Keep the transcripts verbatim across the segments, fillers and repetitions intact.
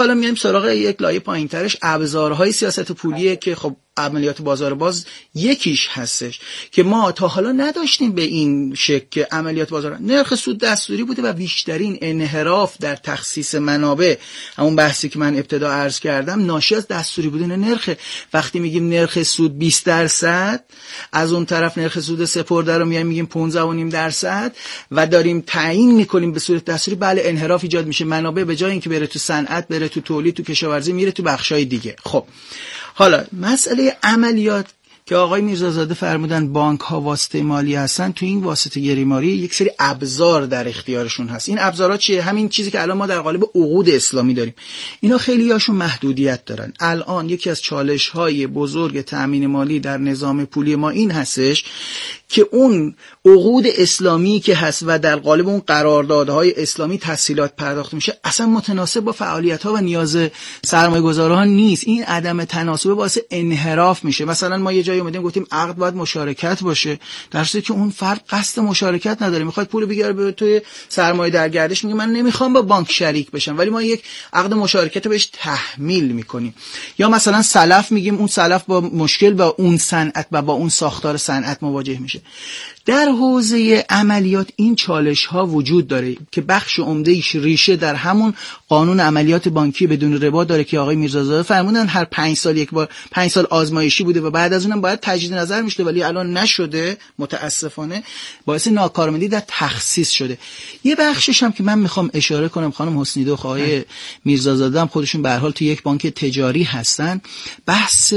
حالا میایم سراغ یک لایه پایینترش، ابزارهای سیاست پولیه که خب عملیات بازار باز یکیش هستش که ما تا حالا نداشتیم به این شکل که عملیات بازار. نرخ سود دستوری بوده و بیشترین انحراف در تخصیص منابع، همون بحثی که من ابتدا عرض کردم، ناشی از دستوری بودن نرخ. وقتی میگیم نرخ سود بیست درصد، از اون طرف نرخ سود سپرده رو میایم میگیم پانزده و نیم درصد و داریم تعیین میکنیم به صورت دستوری، بله انحراف ایجاد میشه. منابع به جای اینکه بره تو صنعت، بره تو تولید، تو کشاورزی، میره تو بخشای دیگه. خب حالا مسئله عملیات که آقای میرزازاده فرمودن بانک ها واسطه مالی هستن، تو این واسطه گری مالی یک سری ابزار در اختیارشون هست. این ابزارها چیه؟ همین چیزی که الان ما در قالب عقود اسلامی داریم. اینا خیلی هاشون محدودیت دارن. الان یکی از چالش های بزرگ تأمین مالی در نظام پولی ما این هستش که اون عقود اسلامی که هست و در قالب اون قراردادهای اسلامی تسهیلات پرداخت میشه اصلا متناسب با فعالیت‌ها و نیاز سرمایه‌گذاران نیست. این عدم تناسب باعث انحراف میشه. مثلا ما یه جایی اومدیم گفتیم عقد باید مشارکت باشه، در صورتی که اون فرد قصد مشارکت نداره، میخواد پول بگیره به توی سرمایه در گردش، میگه من نمیخوام با بانک شریک بشم، ولی ما یک عقد مشارکت بهش تحمیل میکنیم. یا مثلا سلف، میگیم اون سلف با مشکل با اون صنعت و با اون ساختار صنعت مواجه میشه. در حوزه عملیات این چالش ها وجود داره که بخش عمده ایش ریشه در همون قانون عملیات بانکی بدون ربا داره که آقای میرزازاده فرمودن هر پنج سال یک بار، پنج سال آزمایشی بوده و بعد از اونم باید تجدید نظر میشده، ولی الان نشده متاسفانه، باعث ناکارآمدی در تخصیص شده. یه بخشش هم که من میخوام اشاره کنم، خانم حسنی دو آقای میرزازاده هم خودشون به هر حال تو یک بانک تجاری هستن، بحث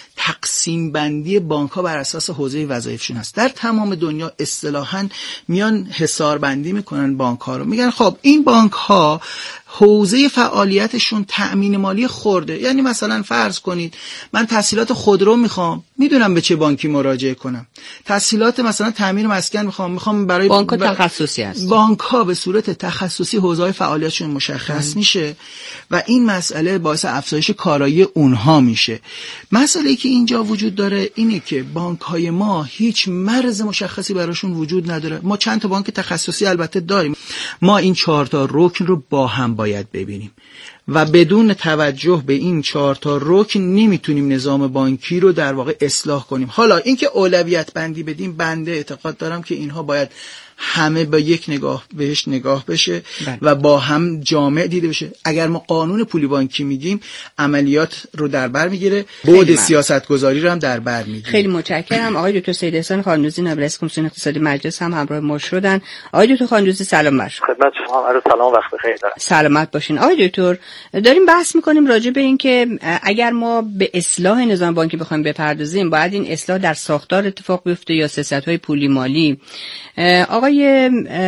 تقسیم بندی بانک ها بر اساس حوزه وظایفشون هست. در تمام دنیا اصطلاحاً میان حصار بندی میکنن بانک ها رو، میگن خب این بانک ها حوزه فعالیتشون تأمین مالی خرده. یعنی مثلا فرض کنید من تسهیلات خودرو میخوام، میدونم به چه بانکی مراجعه کنم. تسهیلات مثلا تعمیر مسکن میخوام، میخوام برای بانک ها تخصصی هست. بانک ها به صورت تخصصی حوزه فعالیتشون مشخص میشه و این مسئله باعث افزایش کارایی اونها میشه. مسئله که اینجا وجود داره اینه که بانک های ما هیچ مرز مشخصی براشون وجود نداره. ما چند تا بانک تخصصی البته داریم، ما این چهار تا رکن رو با هم باید ببینیم و بدون توجه به این چهار تا رکن نمیتونیم نظام بانکی رو در واقع اصلاح کنیم. حالا اینکه اولویت بندی بدیم، بنده اعتقاد دارم که اینها باید همه با یک نگاه بهش نگاه بشه بله. و با هم جامع دیده بشه. اگر ما قانون پولی بانکی میگیم، عملیات رو در بر میگیره، بعد سیاست گذاری رو هم در بر میگیره. خیلی متشکرم. آقای دکتر سید احسان خانوزی، نایب رئیس کمیسیون اقتصادی مجلس هم همراه ما شدن. آقای دکتر خانوزی سلام بر شما. خدمت شما. عرض سلام، وقت بخیر. سلامت باشین. آقای دکتر، داریم بحث میکنیم راجع به این که اگر ما به اصلاح نظام بانکی بخوایم بپردازیم، باید این اصلاح در ساختار اتفاق بیفته یا سیاست‌های پولی مالی. آقای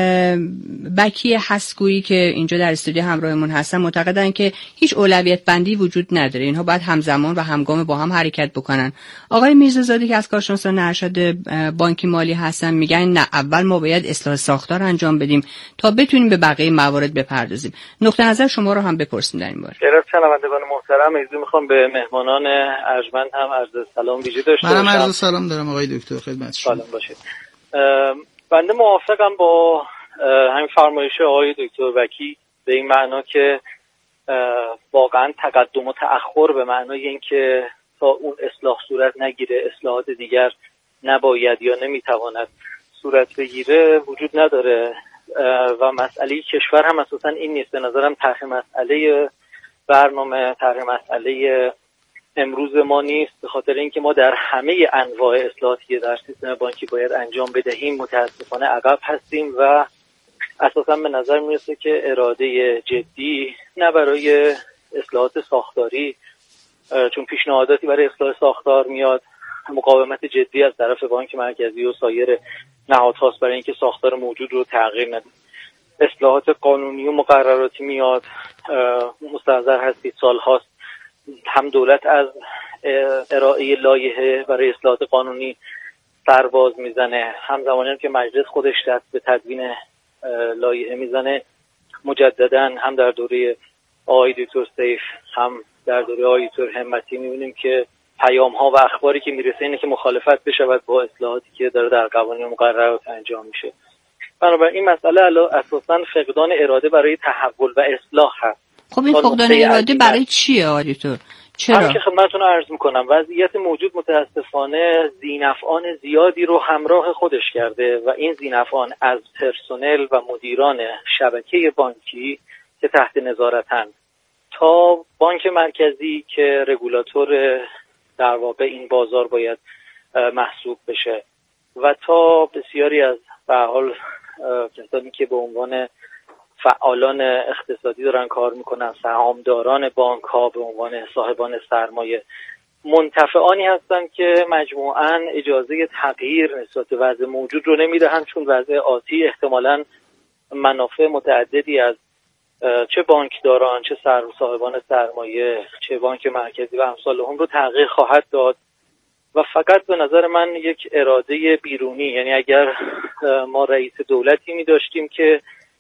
بکی هستگویی که اینجا در استودیو همراهمون هستن معتقدن که هیچ اولویت بندی وجود نداره، اینها باید همزمان و همگام با هم حرکت بکنن. آقای میرزازاده که از کارشناسان ارشد بانکی مالی هستن میگن نه، اول ما باید اصلاح ساختار انجام بدیم تا بتونیم به بقیه موارد بپردازیم. نقطه نظر شما رو هم بپرسیم در این باره. جناب شنوندگان محترم، ایزو میخوام به مهمانان ارجمند هم عرض سلام ویژه داشته باشم. منم عرض سلام دارم آقای دکتر، خدمت شما. سلام باشید. بنده موافقم با همین فرمایش آقای دکتر وکی به این معنا که واقعا تقدم و تأخر به معنای این که تا اون اصلاح صورت نگیره اصلاحات دیگر نباید یا نمیتواند صورت بگیره وجود نداره و مسئله کشور هم اساسا این نیست. به نظرم طرح مسئله برنامه طرح مسئله امروز ما نیست، به خاطر اینکه ما در همه انواع اصلاحاتی که در سیستم بانکی باید انجام بدهیم متاسفانه عقب هستیم و اساسا به نظر میرسه که اراده جدی نه برای اصلاحات ساختاری، چون پیشنهاداتی برای اصلاح ساختار میاد، مقاومت جدی از طرف بانک مرکزی و سایر نهادهاست برای اینکه ساختار موجود رو تغییر نده. اصلاحات قانونی و مقرراتی میاد، مستحضر هستید سال هاست هم دولت از ارائه لایحه برای اصلاحات قانونی سرباز میزنه، هم زمانی هم که مجلس خودش دست به تدوین لایحه میزنه. مجددا هم در دوره آقای دکتر سیف هم در دوره آقای دکتر همتی میبینیم که پیام ها و اخباری که میرسه اینه که مخالفت بشود با اصلاحاتی که داره در قوانین و مقررات انجام میشه. بنابراین این مسئله اساساً فقدان اراده برای تحول و اصلاح هست. خب این فقدان اراده برای چیه آقای دکتر؟ چرا؟ همین که خدمتتون عرض میکنم وضعیت موجود متاسفانه ذینفعان زیادی رو همراه خودش کرده و این ذینفعان از پرسنل و مدیران شبکه بانکی که تحت نظارتن تا بانک مرکزی که رگولاتور در واقع این بازار باید محسوب بشه و تا بسیاری از به هر حال کسانی که به عنوان فعالان اقتصادی دارن کار میکنن، سهامداران بانک ها به عنوان صاحبان سرمایه، منتفعانی هستند که مجموعاً اجازه تغییر نسبت به وضع موجود رو نمیدهند، چون وضع آتی احتمالاً منافع متعددی از چه بانکداران، چه صاحبان سرمایه، چه بانک مرکزی و امثال هم رو تغییر خواهد داد و فقط به نظر من یک اراده بیرونی، یعنی اگر ما رئیس دولتی می داشتیم که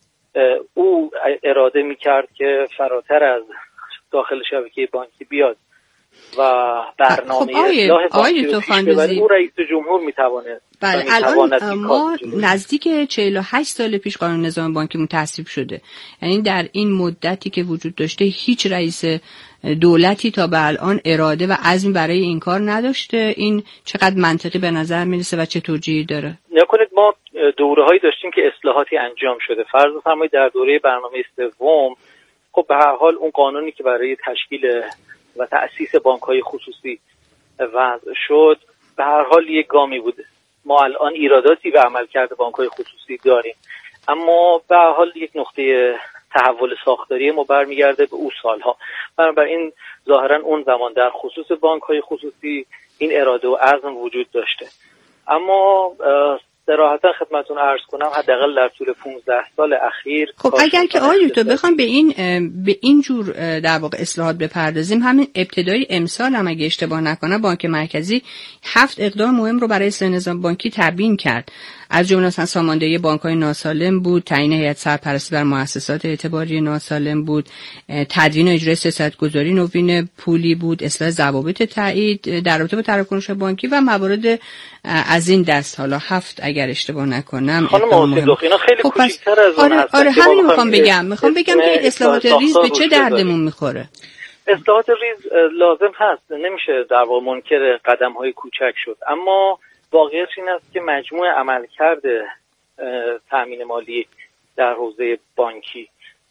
او اراده می کرد که فراتر از داخل شبکه بانکی بیاد و برنامه خب اصلاح بانکی رو پیش ببره، او رئیس جمهور می توانه. بله الان ما نزدیک چهل و هشت سال پیش قانون نظام بانکیمون تصویب شده، یعنی در این مدتی که وجود داشته هیچ رئیس دولتی تا به الان اراده و عزم برای این کار نداشته. این چقدر منطقی به نظر میرسه و چه توجیهی داره؟ نکنید ما دوره‌هایی داشتیم که اصلاحاتی انجام شده. فرض بفرمایید در دوره برنامه سوم خب به هر حال اون قانونی که برای تشکیل و تأسیس بانک‌های خصوصی وضع شد به هر حال یک گامی بوده. ما الان ایراداتی به عملکرد بانک‌های خصوصی داریم، اما به هر حال یک نقطه تحول ساختاری ما برمیگرده به اون سالها. بنابراین ظاهرا اون زمان در خصوص بانک‌های خصوصی این اراده و عزم وجود داشته، اما صراحتا خدمتتون عرض کنم حداقل در طول پانزده سال اخیر خب اگر که آقای دکتر بخوام به این به این جور در واقع اصلاحات بپردازیم، همین ابتدای امسال هم اگه اشتباه نکنم بانک مرکزی هفت اقدام مهم رو برای اصلاح نظام بانکی تبیین کرد، از جمله مثلا ساماندهی بانک‌های ناسالم بود، تعیین هیئت سرپرستی بر مؤسسات اعتباری ناسالم بود، تدوین و اجرای سیاست‌گذاری نوین پولی بود، اصلاح ضوابط تایید در رابطه با تراکنش بانکی و موارد از این دست. حالا هفت اگر اشتباه نکنم خانم اینا خیلی خب کوچیک‌تر از اون آره هست. آره همین میخوام بگم میخوام بگم که اصلاحات ریز به چه دردمون میخوره. اصلاحات ریز لازم هست، نمیشه در واقع منکر قدم‌های کوچک شد، اما واقعیت این است که مجموع عملکرد تأمین مالی در حوزه بانکی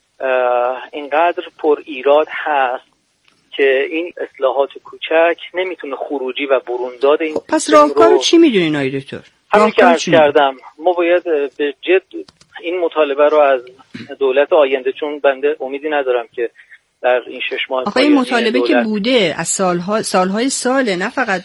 اینقدر پر ایراد هست که این اصلاحات کوچک نمیتونه خروجی و برونداد این خب پس راهکارو چی میدونین آقای دکتر؟ همین که عرض کردم ما باید به جد این مطالبه رو از دولت آینده، چون بنده امیدی ندارم که در این شش ماه آقای مطالبه که بوده از سالها سالهای ساله، نه فقط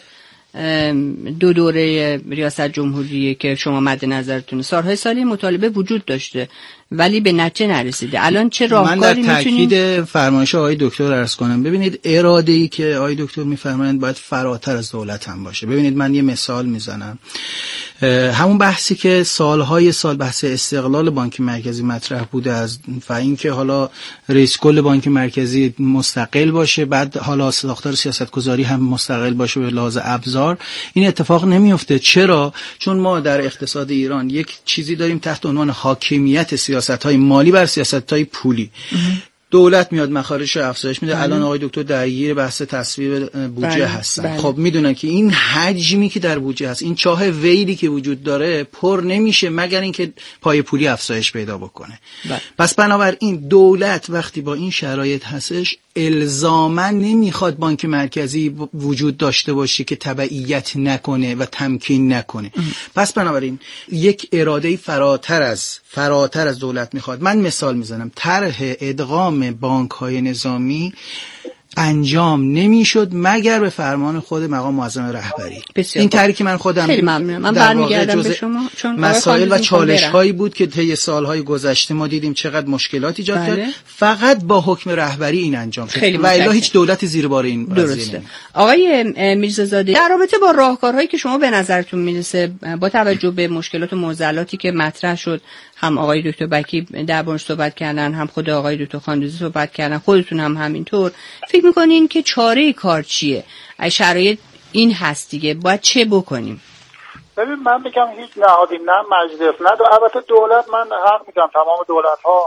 دو دوره ریاست جمهوریه که شما مد نظرتونه، سالهای سالی مطالبه وجود داشته ولی به نتیجه نرسیده. الان چه راهکاری میتونیم؟ من در تاکید فرمایش آقای دکتر عرض کنم. ببینید اراده‌ای که آقای دکتر میفرمایند باید فراتر از دولت هم باشه. ببینید من یه مثال میزنم، همون بحثی که سالهای سال بحث استقلال بانک مرکزی مطرح بوده از و اینکه حالا رئیس کل بانک مرکزی مستقل باشه، بعد حالا ساختار سیاستگذاری هم مستقل باشه به لحاظ ابزار، این اتفاق نمیفته. چرا؟ چون ما در اقتصاد ایران یک چیزی داریم تحت عنوان حاکمیت سیاست‌های مالی بر سیاست‌های پولی. دولت میاد مخارجش افزایش میده. الان آقای دکتر درگیر بحث تصویب بودجه بله. هستن بله. خب میدونن که این حجمی که در بودجه هست، این چاه ویلی که وجود داره پر نمیشه مگر اینکه پای پولی افزایش پیدا بکنه بله. پس بنابراین دولت وقتی با این شرایط هستش الزاما نمیخواد بانک مرکزی وجود داشته باشه که تبعیت نکنه و تمکین نکنه ام. پس بنابراین یک اراده فراتر از فراتر از دولت میخواد. من مثال میزنم، طرح ادغام بانک‌های نظامی انجام نمیشد مگر به فرمان خود مقام معظم رهبری. این طرحی که من خودم خیلی ممنونم. من برمیگردم به شما چون مسائل و چالش‌هایی بود که طی سال‌های گذشته ما دیدیم چقدر مشکلات ایجاد کرد. فقط با حکم رهبری این انجام شد و الا هیچ دولتی زیر بار این درسته. آقای میرزازاده، در رابطه با راهکارهایی که شما به نظرتون میرسه با توجه به مشکلات و معضلاتی که مطرح شد، هم آقای دکتر بکی دربارش صحبت کردن، هم خود آقای دکتر خاندوزی صحبت کردن، خودتون هم همینطور، فکر میکنین که چاره کار چیه؟ ای شرایط این هست دیگه، باید چه بکنیم؟ ببین من میگم هیچ نهادی، نه مجلس، نه دو... البته دولت، من حق میگم تمام دولت ها خب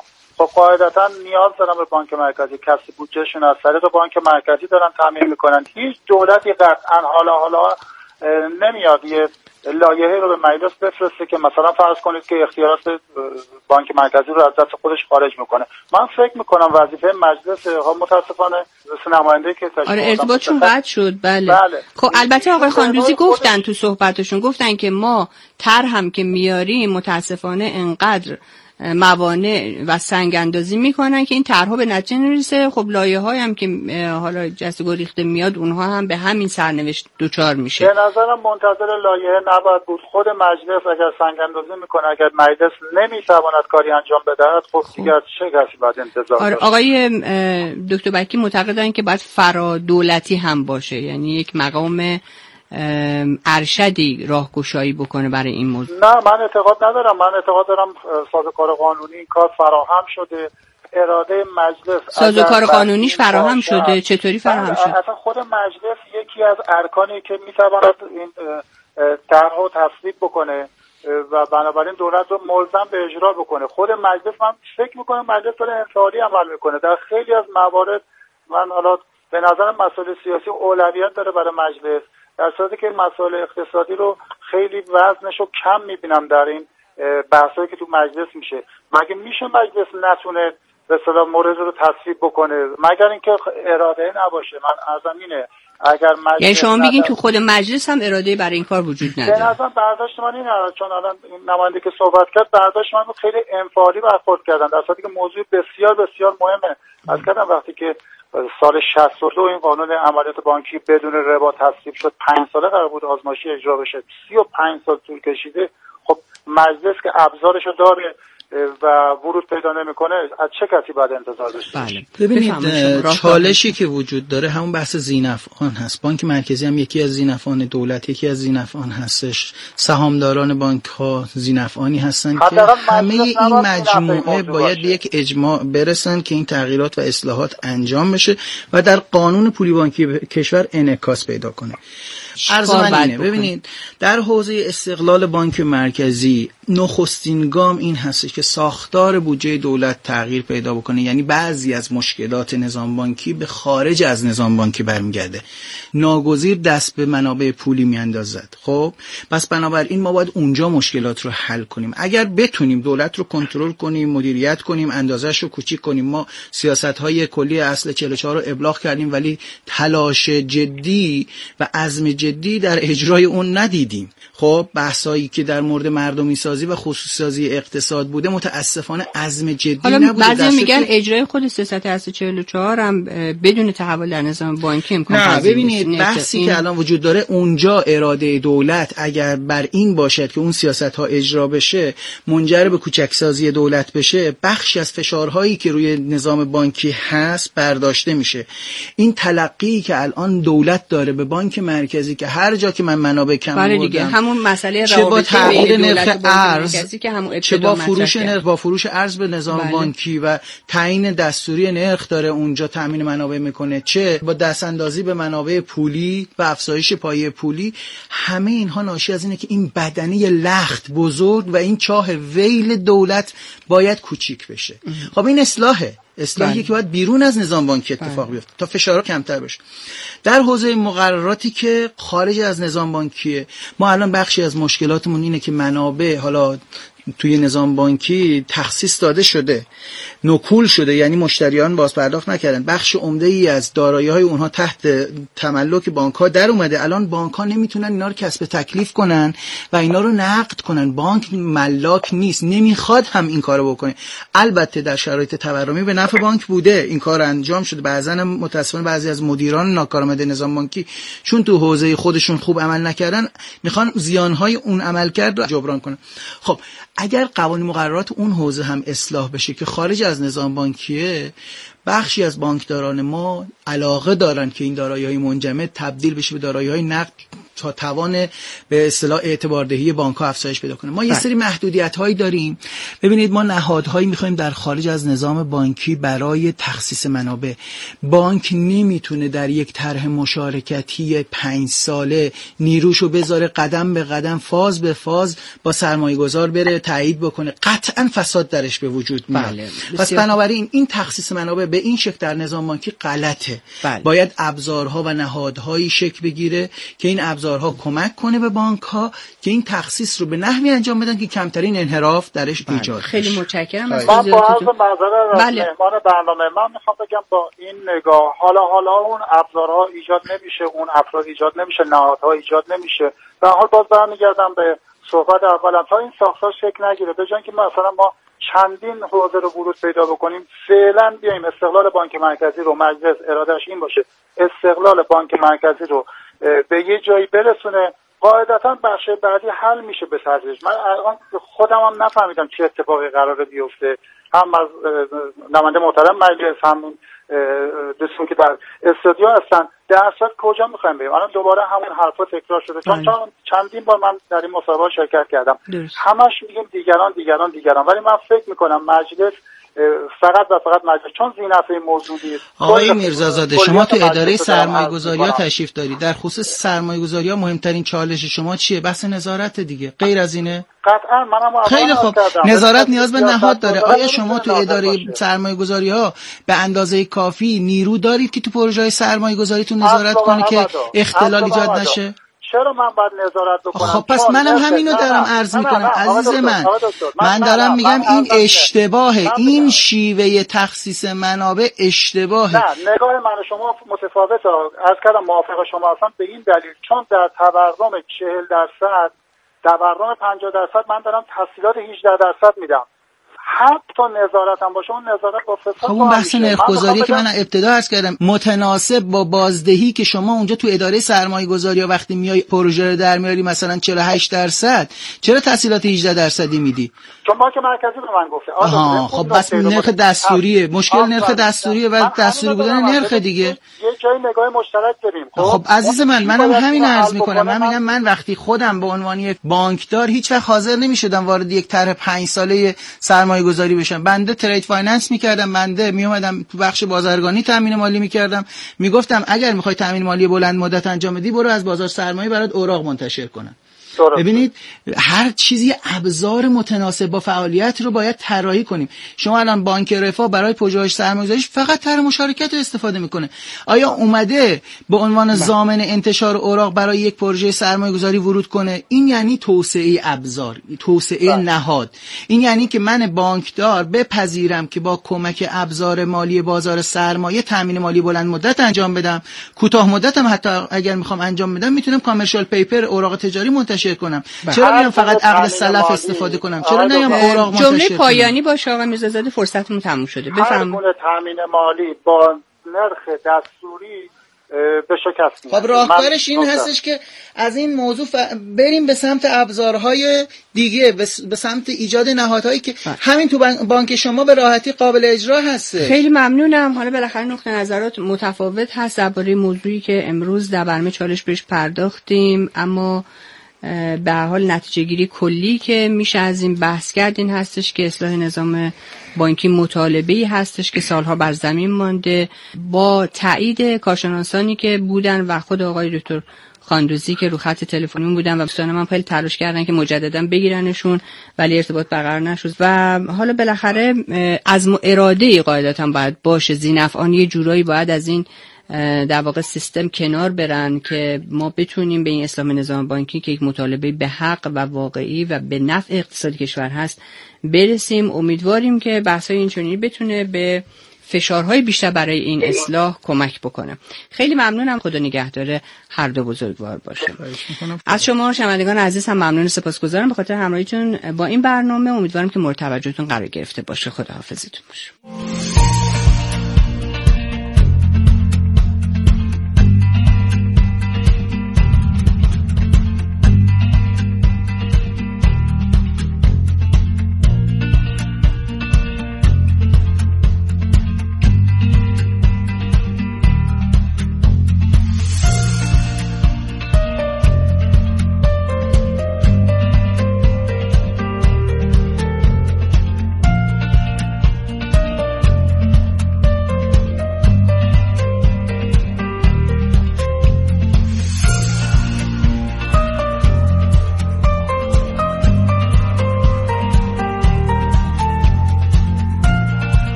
خب قاعدتا نیاز دارن به بانک مرکزی، کسب بودجهشون از طریق بانک مرکزی دارن تامین میکنن. هیچ دولتی قطعا حالا حالا نمیاد یه لایحه رو به مجلس بفرسته که مثلا فرض کنید که اختیارات بانک مرکزی رو از دست خودش خارج میکنه. من فکر میکنم وظیفه مجلس ها متاسفانه نماینده که تشکیل آره ارتباطشون قطع شد. بله, بله. خب البته آقای خاندوزی گفتن تو صحبتشون، گفتن که ما طرح هم که میاریم متاسفانه انقدر موانع و سنگ اندازی میکنن که این طرحها به نتیجه نمیرسه. خب لایه‌های هم که حالا جست گریخته میاد اونها هم به همین سرنوشت دوچار میشه. به نظرم منتظر لایحه نباید بود. خود مجلس اگر سنگ اندازی میکنه، اگر مجلس نمیتواند کاری انجام بدهد، خب دیگه چه کسی باید انتظار آره داشت؟ آقای دکتر بکی معتقدن که باید فرا دولتی هم باشه، یعنی یک مقام ارشدی راهگشایی بکنه برای این موضوع. نه من اعتقاد ندارم. من اعتقاد دارم سازوکار قانونی این کار فراهم شده، اراده مجلس سازوکار قانونیش فراهم شده. چطوری فراهم شده؟ اصلا خود مجلس یکی از ارکانی که میتواند این طرح رو تصویب بکنه و بنابراین دولت رو ملزم به اجرا بکنه. خود مجلس، من فکر میکنم مجلس داره انفرادی عمل میکنه در خیلی از موارد. من حالا به نظرم مسائل سیاسی اولویت داره برای مجلس، در صورتی که مسائل اقتصادی رو خیلی وزنش رو کم میبینم در این بحثایی که تو مجلس میشه. مگه میشه مجلس نتونه به اصطلاح مورد رو تصویب بکنه مگر اینکه اراده نباشه؟ من ارزم اینه اگر مجلس یعنی شما میگین تو خود مجلس هم اراده برای این کار وجود نداره؟ به نظرم برداشت من اینه، چون الان این نماینده که صحبت کرد برداشت من خیلی انفعالی برخورد کردن، در صورتی که موضوع بسیار بسیار مهمه. از کردم وقتی که سال شصت و دو این قانون عملیات بانکی بدون ربا تصویب شد، پنج ساله قرار بود آزمایشی اجرا بشه، سی و پنج سال طول کشیده. خب مجلس که ابزارشو داره و ورود پیدا نمیکنه، از چه کسی باید انتظار داشته؟ بله. ببینید چالشی که وجود داره همون بحث ذینفعان هست. بانک مرکزی هم یکی از ذینفعان دولت، یکی از ذینفعان هستش. سهامداران بانک ها ذینفعانی هستن که همه این مجموعه باید به یک اجماع برسن که این تغییرات و اصلاحات انجام بشه و در قانون پولی بانکی کشور انعکاس پیدا کنه. عرض من اینه، ببینید در حوزه استقلال بانک مرکزی نخستین گام این هستش که ساختار بودجه دولت تغییر پیدا بکنه، یعنی بعضی از مشکلات نظام بانکی به خارج از نظام بانکی برمیگرده، ناگزیر دست به منابع پولی میاندازد. خب پس بنابراین ما باید اونجا مشکلات رو حل کنیم. اگر بتونیم دولت رو کنترل کنیم، مدیریت کنیم، اندازش رو کوچیک کنیم. ما سیاست‌های کلی اصل چهل و چهار رو ابلاغ کردیم ولی تلاش جدی و عزم جدی در اجرای اون ندیدیم. خب بحثایی که در مورد مردمی سازی و خصوصی سازی اقتصاد بوده متاسفانه عزم جدی نبوده. بعضی میگن اجرای خود سیاست اصل چهل و چهار هم بدون تحول در نظام بانکی امکان پذیر نیست. نه ببینید بحثی این... که الان وجود داره اونجا اراده دولت اگر بر این باشد که اون سیاست ها اجرا بشه، منجر به کوچکسازی دولت بشه، بخشی از فشارهایی که روی نظام بانکی هست برداشته میشه. این تلقی که الان دولت داره به بانک مرکزی که هر جا که من منابع کم بردم، همون مسئله چه با تغییر نرخ ارز، چه با فروش نرخ با فروش ارز به نظام بله. بانکی و تعیین دستوری نرخ داره اونجا تامین منابع میکنه، چه با دست اندازی به منابع پولی و افزایش پایه پولی. همه اینها ناشی از اینه که این بدنه لخت بزرگ و این چاه ویل دولت باید کوچیک بشه. خب این اصلاحه اصلاحی بله. که باید بیرون از نظام بانکی اتفاق بیفته تا فشارها کمتر بشه. در حوزه مقرراتی که خارج از نظام بانکیه، ما الان بخشی از مشکلاتمون اینه که منابع حالا توی نظام بانکی تخصیص داده شده، نکول شده، یعنی مشتریان باز پرداخت نکردن، بخش عمده ای از دارایی‌های اونها تحت تملک بانک‌ها در اومده. الان بانک‌ها نمیتونن اینا رو کسب تکلیف کنن و اینا رو نقد کنن. بانک ملاک نیست، نمیخواد هم این کارو بکنه. البته در شرایط تورمی به نفع بانک بوده این کار انجام شده. بعضن متأسفانه بعضی از مدیران ناکارآمد نظام بانکی چون تو حوزه خودشون خوب عمل نکردن، میخوان زیان‌های اون عملکرد رو جبران کنن. خب اگر قوانین مقررات اون حوزه هم اصلاح بشه که خارج از نظام بانکیه، بخشی از بانکداران ما علاقه دارن که این دارایی‌های منجمد تبدیل بشه به دارایی‌های نقد تا توان به اصطلاح اعتباردهی بانک‌ها افزایش پیدا کنه. ما یه سری محدودیت‌هایی داریم. ببینید ما نهادهایی می‌خوایم در خارج از نظام بانکی برای تخصیص منابع. بانک نمیتونه در یک طرح مشارکتی پنج ساله نیروشو بذاره قدم به قدم فاز به فاز با سرمایه‌گذار بره تایید بکنه. قطعاً فساد درش به وجود میاد. بله. پس بنابراین این تخصیص منابع به این شکل در نظام بانکی غلطه. بله. باید ابزارها و نهادهایی شکل بگیره که این ابزارها کمک کنه به بانک‌ها که این تخصیص رو به نحوی انجام بدن که کمترین انحراف درش بله. ایجاد. خیلی متشکرم از من با عرض معذرت از مهمان برنامه من میخوام بگم با این نگاه حالا حالا اون ابزارها ایجاد نمیشه، اون افراد ایجاد نمیشه، نهادها ایجاد نمیشه. به هر حال باز برمیگردم به صحبت اولم تا این ساختار شکل نگیره به جای اینکه مثلا ما چندین حوزه رو ورود پیدا بکنیم فعلا بیایم استقلال بانک مرکزی رو مجلس ارادهش این باشه استقلال بانک مرکزی رو به یه جایی برسونه قاعدتا بخش بعدی حل میشه به تدریج. من الان خودم هم نفهمیدم چه اتفاقی قراره بیفته هم از نماینده محترم مجلس هم دوستان که در استودیو هستن درصد کجا میخوایم بریم. الان دوباره همون حرفا تکرار شده چون چندین بار من در این مسابقه شرکت کردم درست. همش میگیم دیگران دیگران دیگران ولی من فکر میکنم مجلس فقط و فقط مجلس چون زینفه موجودی است. آقای میرزازاده شما تو اداره سرمایه‌گذاری‌ها تشریف دارید. در خصوص سرمایه‌گذاری‌ها مهمترین چالش شما چیه؟ بحث نظارت دیگه. غیر از اینه؟ قطعا منم خیلی خوب. نظارت نیاز به نهاد داره. آیا شما تو اداره سرمایه‌گذاری‌ها به اندازه کافی نیرو دارید که تو پروژه‌های سرمایه‌گذاریتون نظارت کنه که اختلال ایجاد نشه؟ چرا من باید نظارت بکنم؟ خب پس منم همینو دارم عرض میکنم عزیز من. من دارم میگم این اشتباهه. این شیوه تخصیص منابع اشتباهه. نه نگاه من شما متفاوته. از کردم موافق شما هستم به این دلیل چون در تورم چهل درصد تورم پنجاه درصد من دارم تسهیلات هجده درصد میدم. حتی نظارت هم باشه اون نظارت با فساد. خب اون بحث نرخ‌گذاری که من ابتدا عرض کردم متناسب با بازدهی که شما اونجا تو اداره سرمایه‌گذاری وقتی میای پروژه رو در میاری مثلا چهل و هشت درصد چرا تسهیلات هجده درصدی میدی؟ چون بانک مرکزی به من گفته. آها خب بس نرخ دستوریه. مشکل نرخ دستوریه و دستوری بودن نرخ دیگه. یه جای نگاه مشترک بریم. خب, خب عزیز من منم همین عرض میکنم. من میگم من وقتی خودم به عنوان یک بانکدار هیچ وقت حاضر نمیشدم وارد یک طرح پنج ساله سرمایه گذاری بشم. بنده ترید فایننس میکردم. بنده میومدم تو بخش بازرگانی تامین مالی میکردم. میگفتم اگر میخوای تامین مالی بلند مدت انجام بدی برو از بازار سرمایه برات اوراق منتشر کنن. ببینید هر چیزی ابزار متناسب با فعالیت رو باید طراحی کنیم. شما الان بانک رفاه برای پروژه‌های سرمایه‌گذاریش فقط طرح مشارکت رو استفاده میکنه. آیا اومده به عنوان ضامن انتشار اوراق برای یک پروژه سرمایه‌گذاری ورود کنه؟ این یعنی توسعه ابزار، توسعه نهاد. این یعنی که من بانکدار بپذیرم که با کمک ابزار مالی بازار سرمایه تامین مالی بلند مدت انجام بدم. کوتاه مدت هم حتی اگر میخوام انجام بدم میتونم کامرشال پیپر اوراق تجاری منتشر کنم. چرا میام فقط عقل سلف استفاده کنم؟ چرا نمیام اوراق منتشر کنم؟ جمله پایانی باشه آقا میرزازاده فرصتمون تموم شده. بفرمایید. هر گونه تامین مالی با نرخ دستوری به شکست میاد. خب راهکارش این هستش که از این موضوع ف... بریم به سمت ابزارهای دیگه، به سمت ایجاد نهادهایی که بله. همین تو بانک شما به راحتی قابل اجرا هست. خیلی ممنونم. حالا بالاخره نقطه نظرات متفاوت هست درباره موضوعی که امروز در برنامه چالش بهش پرداختیم، اما به هر حال نتیجه گیری کلی که میشه از این بحث کرد این هستش که اصلاح نظام بانکی مطالبه‌ای هستش که سالها بر زمین مانده. با تایید کارشناسانی که بودن و خود آقای دکتر خاندوزی که رو خط تلفنی بودن و دوستان من خیلی تلاش کردن که مجددا بگیرنشون ولی ارتباط برقرار نشد و حالا بالاخره عزم و اراده قاعدتا باید باشه. ذی‌نفعان یه جورایی باید از این در واقع سیستم کنار برن که ما بتونیم به این اصلاح نظام بانکی که یک مطالبه به حق و واقعی و به نفع اقتصاد کشور هست برسیم. امیدواریم که بحث‌های اینچنینی بتونه به فشارهای بیشتر برای این اصلاح کمک بکنه. خیلی ممنونم. خدا نگهدار هر دو بزرگوار باشه. از شما شنوندگان عزیز هم ممنون و سپاسگزارم به خاطر همراهیتون با این برنامه. امیدوارم که مورد توجهتون قرار گرفته باشه. خداحافظتون باشه.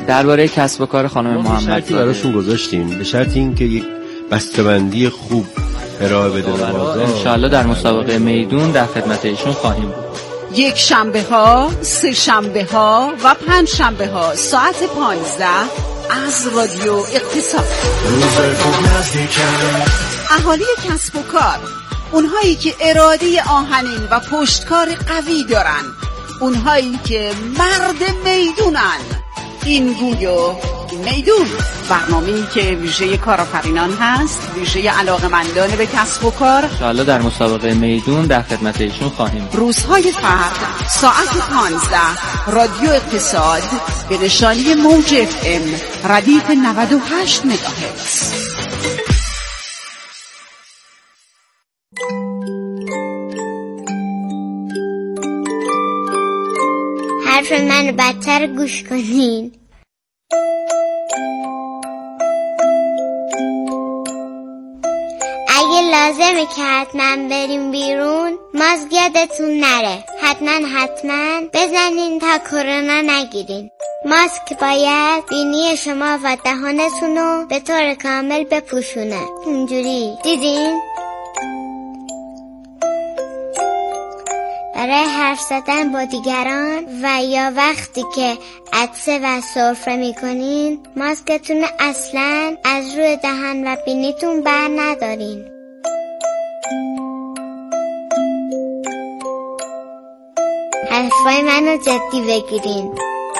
درباره کسب و کار خانم محمد شرطی براشون گذاشتیم، به شرط اینکه یک بسته‌بندی خوب ارائه بده به بازار. انشالله در مسابقه میدون در خدمت ایشون خواهیم بود. یک شنبه ها، سه شنبه ها و پنج شنبه ها ساعت پانزده از رادیو اقتصاد. اهالی کسب و کار، اونهایی که اراده آهنین و پشتکار قوی دارن، اونهایی که مرد میدونن، این گویو میدون، برنامه‌ای که ویژه کارآفرینان هست، ویژه علاقه‌مندان به کسب و کار. انشالله در مسابقه میدون در خدمت ایشون خواهیم بود. روزهای فرد ساعت پانزده رادیو اقتصاد به نشانی موج اف ام ردیف نود و هشت مگاهرتز. حرف من بدتر گوش کنین. اگه لازمه که حتما بریم بیرون، ماسک یادتون نره. حتما حتما بزنین تا کرونا نگیرین. ماسک باید بینی شما و دهانتون رو به طور کامل بپوشونه. اینجوری دیدین؟ برای حرف زدن با دیگران و یا وقتی که عطسه و سرفه میکنین، ماسکتون اصلا از روی دهان و بینیتون بر ندارین. حرفای منو جدی بگیرین.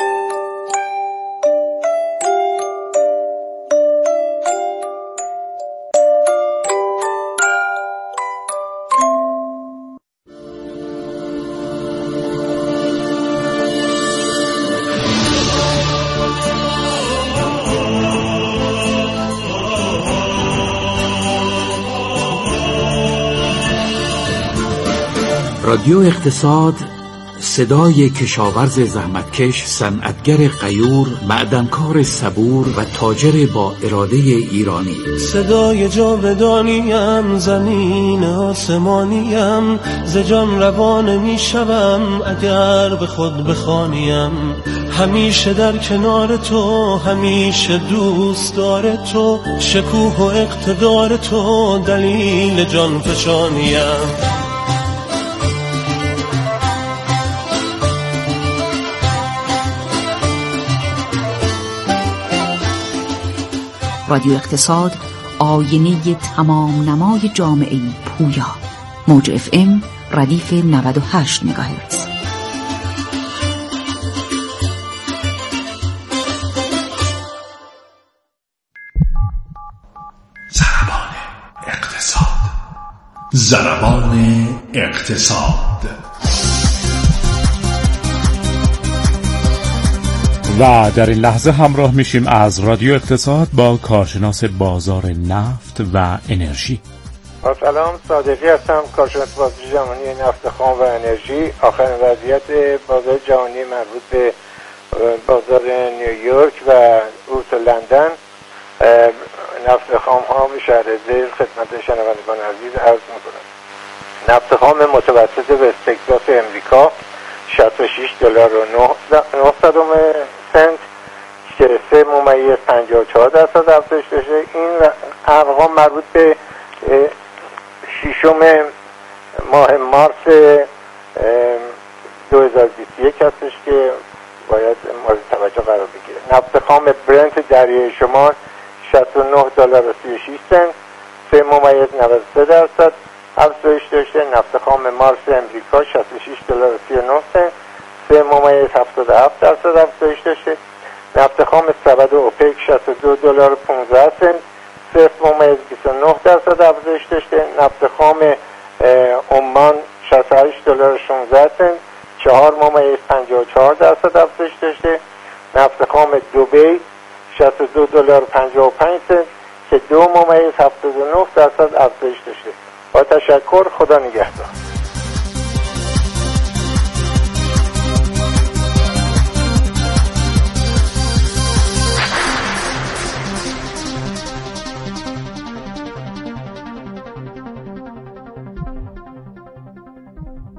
رادیو اقتصاد، صدای کشاورز زحمتکش، صنعتگر غیور، معدنکار صبور و تاجر با اراده ایرانی. صدای جاودانیم، زمین آسمانیم، ز جان روان می شوم اگر به خود بخوانیم. همیشه در کنار تو، همیشه دوست دار تو، شکوه و اقتدار تو دلیل جان فشانیم. رادیو اقتصاد، آینه تمام نمای جامعه پویا. موج اف ام ردیف نود و هشت مگاهرتز. ضربان اقتصاد، ضربان اقتصاد. و در این لحظه همراه میشیم از رادیو اقتصاد با کارشناس بازار نفت و انرژی. سلام، صادقی هستم، کارشناس بازار جهانی نفت خام و انرژی. آخرین وضعیت بازار جهانی مربوط به بازار نیویورک و بورس لندن نفت خام ها به شهر زیر خدمت شنوندگان عزیز عرض میکنم. نفت خام متوسط وست تگزاس امریکا شصت و شش دلار و نه صدم سنت که سه ممیز پنجاه و چهار درصد افزایش داشته. این ارقام مربوط به ششم ماه مارس دو هزار و بیست و یک هستش که باید مورد توجه قرار بگیره. نفت خام برنت دریای شمال شصت و نه دلار و سی و شش سنت سه ممیز نود و سه درصد افزایش داشته. نفت خام مارس امریکا شصت و شش دلار و سی و نه سنت سه ممیز هفتاد و هفت درصد افزایش داشته. نفت خام سبد اوپک شصت و دو دلار و پانزده سنت صفر ممیز بیست و نه درصد افزایش داشته. نفت خام عمان شصت و هشت دلار و شانزده سنت چهار ممیز پنجاه و چهار درصد افزایش داشته. نفت خام دبی شصت و دو دلار و پنجاه و پنج سنت که دو ممیز هفتاد و نه درصد افزایش داشته. با تشکر، خدا نگهدار.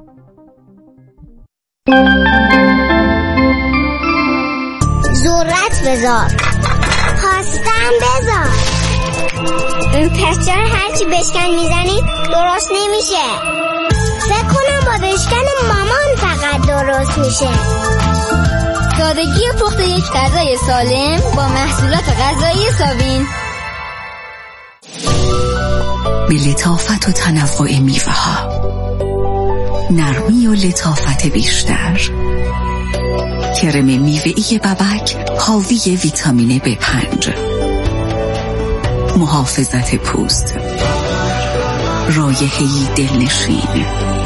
ذرت درست بذار. خواستم بذار. پس چرا هرچی بشکن میزنی درست نمیشه؟ فکر کنم با بشکن مامان فقط درست میشه. سادگی پخت یک غذای سالم با محصولات غذایی ساوین. به لطافت و تنوع میوه ها، نرمی و لطافت بیشتر. کرم میوه‌ای ببک حاوی ویتامین بی پنج، محافظت پوست، رایحه‌ای دلنشین.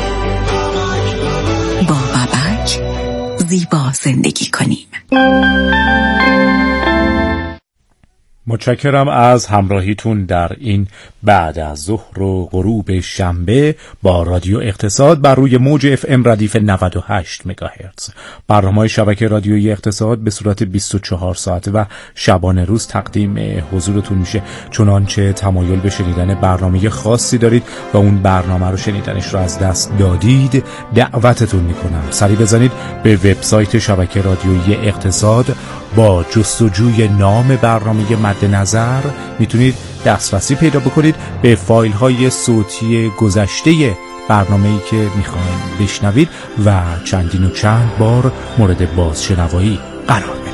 با ببک زیبا زندگی کنیم. متشکرم از همراهیتون در این بعد از ظهر و غروب شنبه با رادیو اقتصاد بر روی موج اف ام ردیف نود و هشت مگاهرتز. برنامه‌های شبکه رادیویی اقتصاد به صورت بیست و چهار ساعته و شبانه روز تقدیم حضورتون میشه. چنانچه تمایل به شنیدن برنامه خاصی دارید و اون برنامه رو شنیدنش رو از دست دادید، دعوتتون میکنم سری بزنید به وبسایت شبکه رادیویی اقتصاد. با جستجوی نام برنامه مد نظر میتونید دسترسی پیدا بکنید به فایل های صوتی گذشته برنامه‌ای که میخواین بشنوید و چندین و چند بار مورد بازشنوایی قرار بدید.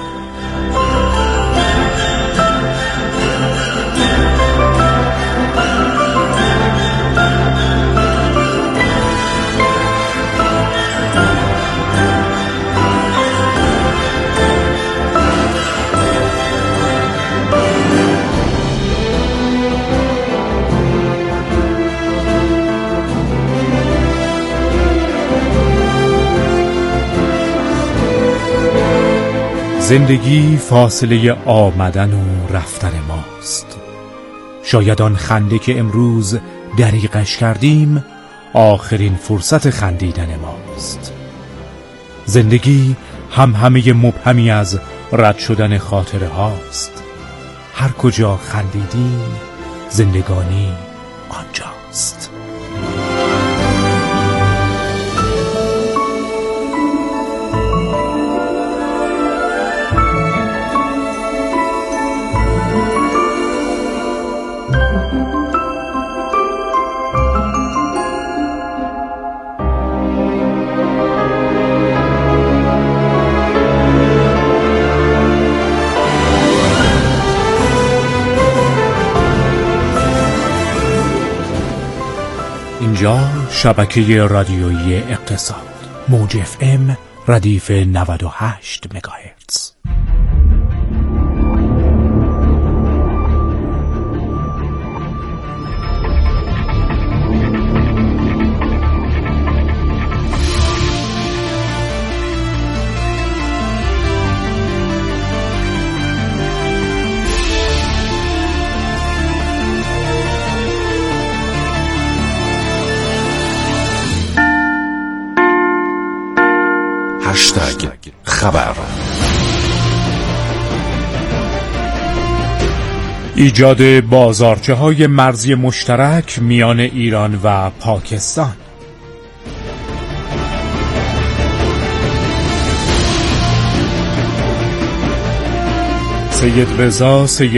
زندگی فاصله آمدن و رفتن ماست. شاید آن خنده که امروز دریغش کردیم آخرین فرصت خندیدن ماست. زندگی هم همه مبهمی از رد شدن خاطره هاست. هر کجا خندیدیم زندگانی آنجاست. اینجا شبکه رادیویی اقتصاد، موج اف ام ردیف نود و هشت مگاهرتز. هشتگ خبر. ایجاد بازارچه های مرزی مشترک میان ایران و پاکستان. سید رضا سید